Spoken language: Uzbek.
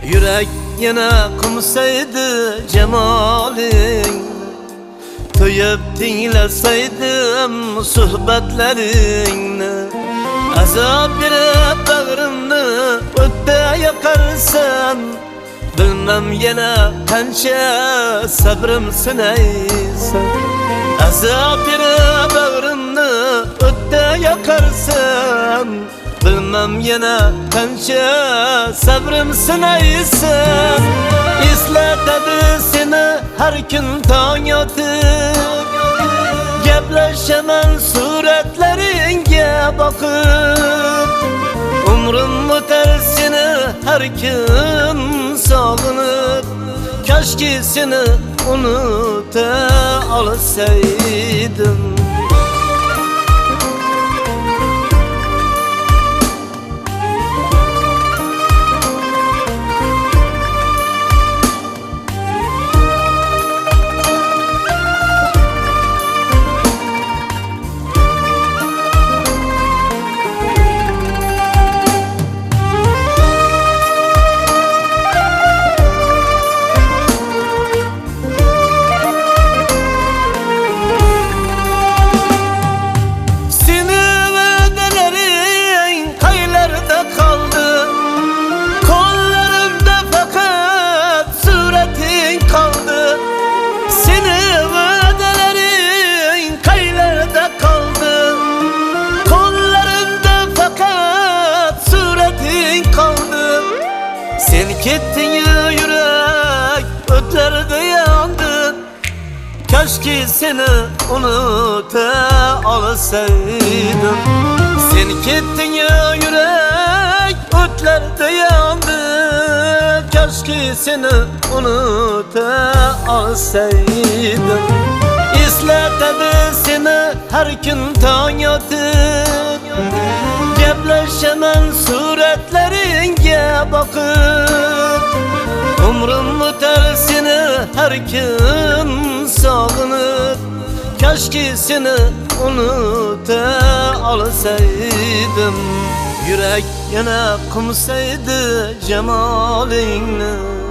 Yürek yana kumsaydı cemalin, to'yib tinglasaydim suhbatlaringni. Azob berib bag'rimni o'tda yoqarsan, bilmem yana qancha sabrim sinaysan. Azob berib bag'rimni o'tda yoqarsan, bilmem yana qancha sabrim sinaysan. Eslatadi seni har kun tong yotib, gaplashaman suratlaringga boqib. Umrim o'tar seni har kun sog'inib, koshki seni unuta olsaydim. Sen kettin ya, yürek öterdi yandı. Keşke seni unuta olsaydım. Sen kettin ya, yürek öterdi yandı. Keşke seni unuta olsaydım. Eslatadi seni her gün tong yotib, gaplashaman suratlaringga boqib. Umrim o'tar seni har kun sog'inib, koshki seni unuta olsaydim. Yürek yana qumsaydi jamolingni.